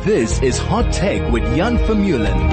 This is Hot Tech with Jan Vermeulen.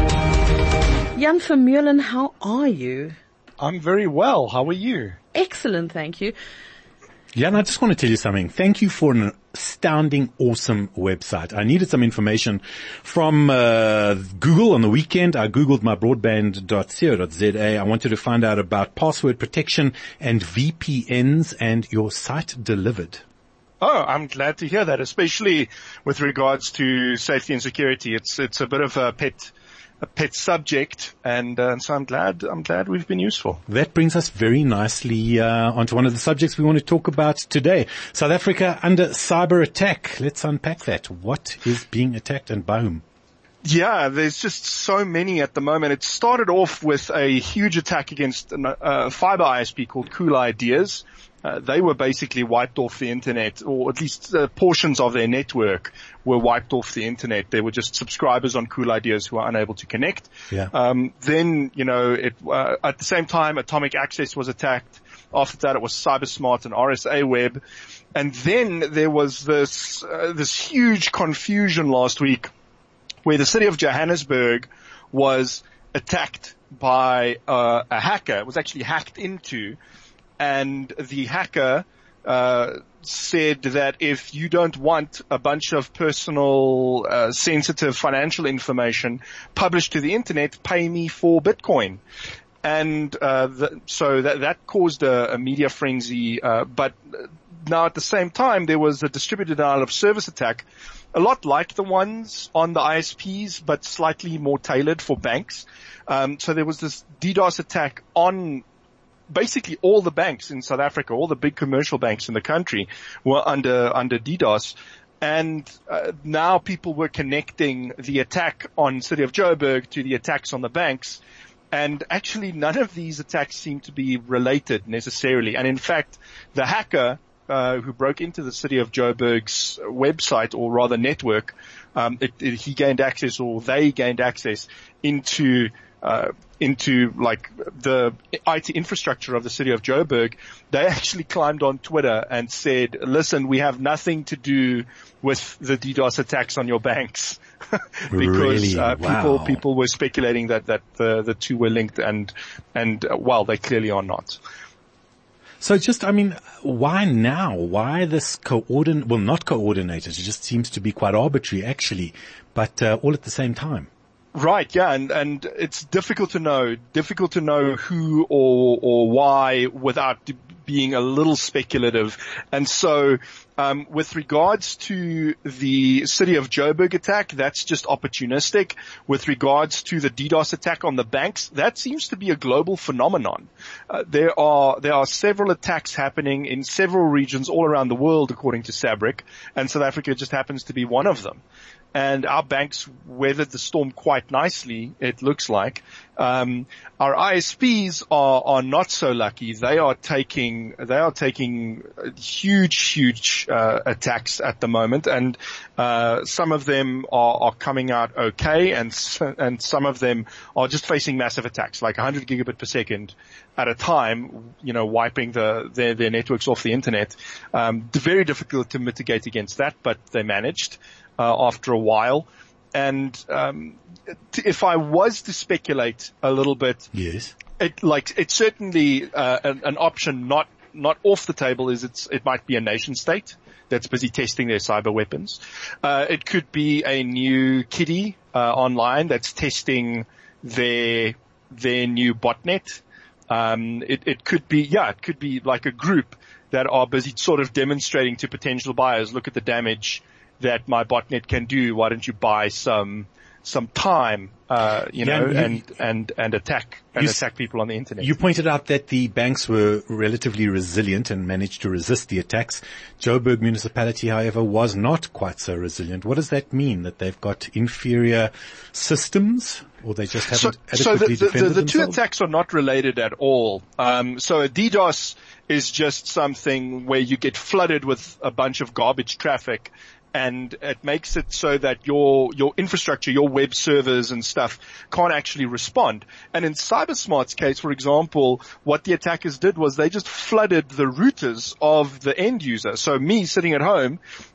Jan Vermeulen, how are you? I'm very well. How are you? Excellent, thank you. Jan, I just want to tell you something. Thank you for an astounding, awesome website. I needed some information from Google on the weekend. I Googled mybroadband.co.za. I wanted to find out about password protection and VPNs, and your site delivered. Oh, I'm glad to hear that, especially with regards to safety and security. It's a bit of a pet subject, and so I'm glad we've been useful. That brings us very nicely onto one of the subjects we want to talk about today. South Africa under cyber attack. Let's unpack that. What is being attacked and by whom? Yeah, there's just so many at the moment. It started off with a huge attack against a fiber ISP called Cool Ideas. They were basically wiped off the internet, or at least portions of their network were wiped off the internet. There were just subscribers on Cool Ideas who were unable to connect. Yeah. Then, at the same time, Atomic Access was attacked. After that, it was CyberSmart and RSA Web. And then there was this huge confusion last week where the city of Johannesburg was attacked by a hacker. It was actually hacked into. And the hacker said that if you don't want a bunch of personal, sensitive financial information published to the internet, pay me for Bitcoin. And so that caused a media frenzy. But now at the same time, there was a distributed denial of service attack, a lot like the ones on the ISPs, but slightly more tailored for banks. So there was this DDoS attack on basically all the banks in South Africa. All the big commercial banks in the country were under DDoS. And now people were connecting the attack on City of Joburg to the attacks on the banks. And actually none of these attacks seem to be related necessarily. And in fact, the hacker who broke into the City of Joburg's website, or rather network, he gained access, or they gained access into like the IT infrastructure of the City of Joburg. They actually climbed on Twitter and said, listen, we have nothing to do with the DDoS attacks on your banks. Because Wow. people were speculating that the two were linked, and well, they clearly are not. So why now? Why this not coordinated? It just seems to be quite arbitrary actually, but all at the same time. Right, yeah, and it's difficult to know who or why without being a little speculative. And so, with regards to the City of Joburg attack, that's just opportunistic. With regards to the DDoS attack on the banks, that seems to be a global phenomenon. There are several attacks happening in several regions all around the world, according to Sabric, and South Africa just happens to be one of them. And our banks weathered the storm quite nicely, it looks like. Our ISPs are not so lucky. They are taking huge attacks at the moment, and some of them are coming out okay, and some of them are just facing massive attacks, like 100 gigabit per second at a time, wiping their networks off the internet. Very difficult to mitigate against that, but they managed after a while. And if I was to speculate a little bit, yes, it's certainly an option not off the table. It might be a nation state that's busy testing their cyber weapons. It could be a new kiddie online that's testing their new botnet. It could be like a group that are busy sort of demonstrating to potential buyers, look at the damage that my botnet can do. Why don't you buy some time, and attack people on the internet. You pointed out that the banks were relatively resilient and managed to resist the attacks. Joburg municipality, however, was not quite so resilient. What does that mean? That they've got inferior systems, or they just haven't adequately defended the two themselves? attacks are not related at all. So a DDoS is just something where you get flooded with a bunch of garbage traffic, and it makes it so that your infrastructure, your web servers and stuff can't actually respond. And in CyberSmart's case, for example, what the attackers did was they just flooded the routers of the end user. So me sitting at home,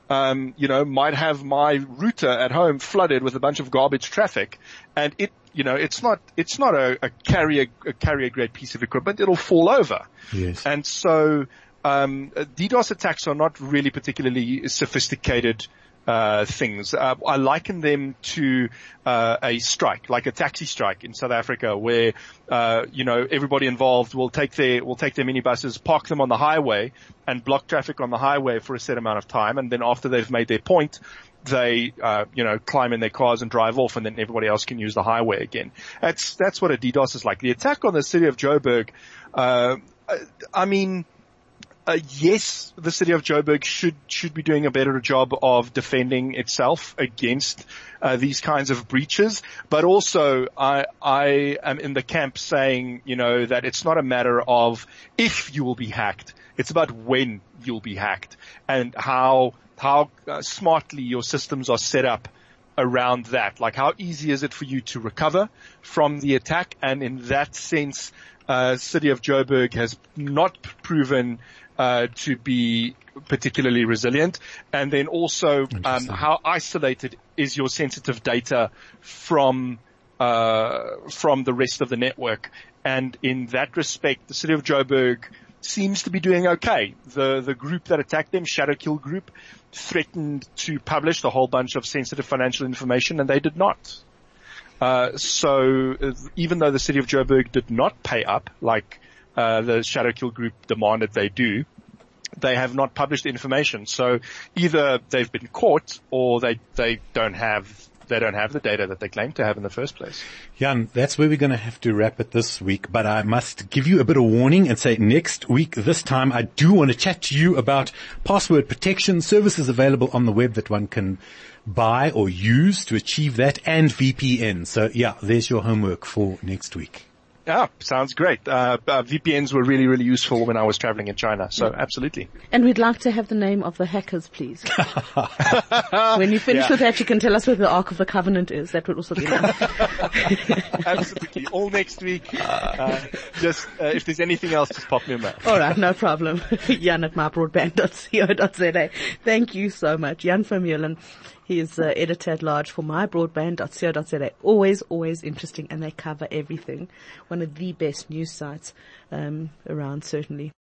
might have my router at home flooded with a bunch of garbage traffic, and it's not a carrier grade piece of equipment. It'll fall over. Yes. And so, DDoS attacks are not really particularly sophisticated things. I liken them to a strike, like a taxi strike in South Africa, where everybody involved will take their minibuses, park them on the highway, and block traffic on the highway for a set amount of time, and then after they've made their point, they climb in their cars and drive off, and then everybody else can use the highway again. That's what a DDoS is like. The attack on the city of Joburg, yes, the city of Joburg should be doing a better job of defending itself against these kinds of breaches. But also, I am in the camp saying, that it's not a matter of if you will be hacked. It's about when you'll be hacked and how smartly your systems are set up around that. Like, how easy is it for you to recover from the attack? And in that sense, city of Joburg has not proven to be particularly resilient. And then also, how isolated is your sensitive data from the rest of the network? And in that respect, the city of Joburg seems to be doing okay. The group that attacked them, Shadowkill Group, threatened to publish a whole bunch of sensitive financial information, and they did not. So even though the city of Joburg did not pay up, like the Shadowkill Group demanded they do, they have not published the information. So either they've been caught or they don't have the data that they claim to have in the first place. Jan, that's where we're going to have to wrap it this week, but I must give you a bit of warning and say next week, this time, I do want to chat to you about password protection, services available on the web that one can buy or use to achieve that, and VPN. So yeah, there's your homework for next week. Yeah, sounds great. VPNs were really, really useful when I was traveling in China. So absolutely. And we'd like to have the name of the hackers, please. When you finish with that, you can tell us where the Ark of the Covenant is. That would also be nice. Absolutely. All next week. If there's anything else, just pop me a mail. All right, no problem. Jan at mybroadband.co.za. Thank you so much. Jan Vermeulen. He is editor-at-large for mybroadband.co.za. Always, always interesting, and they cover everything. One of the best news sites around, certainly.